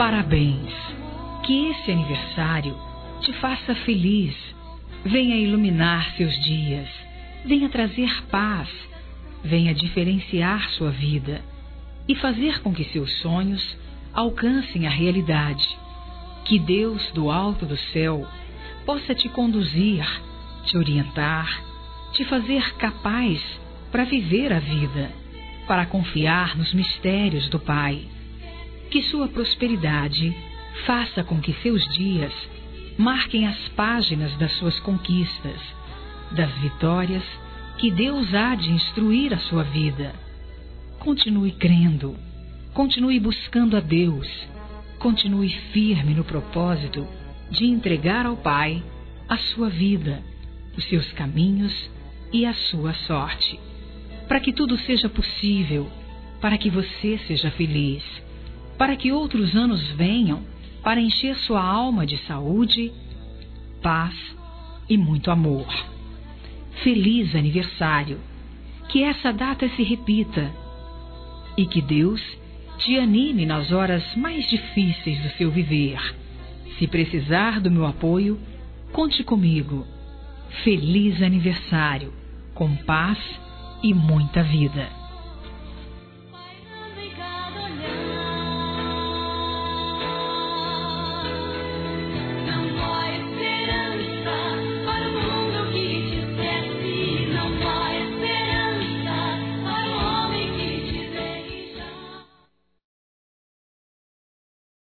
Parabéns! Que esse aniversário te faça feliz, venha iluminar seus dias, venha trazer paz, venha diferenciar sua vida e fazer com que seus sonhos alcancem a realidade. Que Deus do alto do céu possa te conduzir, te orientar, te fazer capaz para viver a vida, para confiar nos mistérios do Pai. Que sua prosperidade faça com que seus dias marquem as páginas das suas conquistas, das vitórias que Deus há de instruir a sua vida. Continue crendo, continue buscando a Deus, continue firme no propósito de entregar ao Pai a sua vida, os seus caminhos e a sua sorte, para que tudo seja possível, para que você seja feliz, para que outros anos venham para encher sua alma de saúde, paz e muito amor. Feliz aniversário! Que essa data se repita e que Deus te anime nas horas mais difíceis do seu viver. Se precisar do meu apoio, conte comigo. Feliz aniversário, com paz e muita vida.